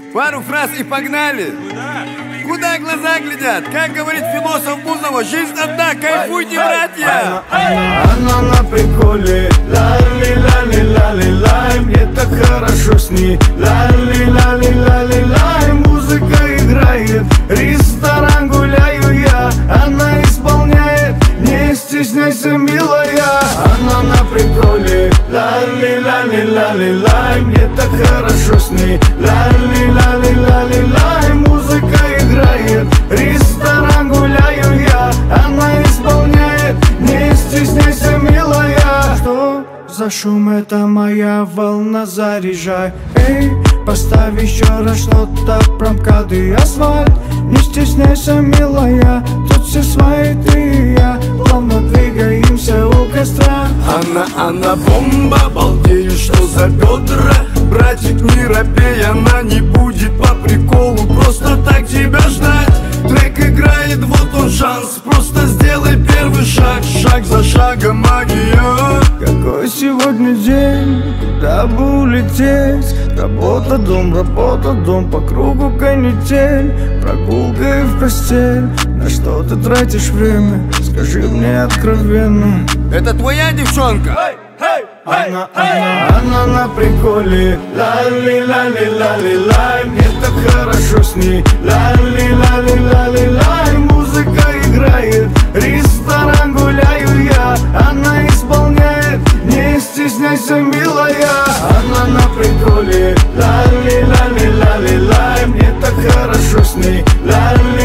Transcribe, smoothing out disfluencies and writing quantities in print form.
Пару фраз и погнали. Куда глаза глядят? Как говорит философ Бузова, жизнь одна, кайфуйте, братья! Она на приколе, лали-лали-лали-лай, мне так хорошо с ней, лали-лали-лали-лай, музыка играет, ресторан гуляю я, она исполняет, не стесняйся, милая. Она на приколе, лали-лали-лали-лай, мне так хорошо с ней, лали-лали-лали-лай, музыка играет, ресторан гуляю я, она исполняет, не стесняйся, милая. Что за шум, это моя волна, заряжай. Эй, поставь еще раз что-то про МКАД и асфальт. Не стесняйся, милая, тут все свои, ты и я, плавно двигаемся у костра. Она бомба, балдею, что за бедра. Братик, не робей, она не будет по приколу просто так тебя ждать. Трек играет, вот он шанс, просто сделай первый шаг, шаг за шагом магия. Какой сегодня день, куда бы улететь? Работа, дом, по кругу канитель, прогулка и в постель. На что ты тратишь время, скажи мне откровенно. Это твоя девчонка? Она на приколе, лали-лали-лали-лай, мне так хорошо с ней, лали-лали-лали-лай, музыка играет, ресторан гуляю я, она исполняет, не стесняйся, милая. Она на приколе, лали-лали-лали-лай, мне так хорошо с ней, лали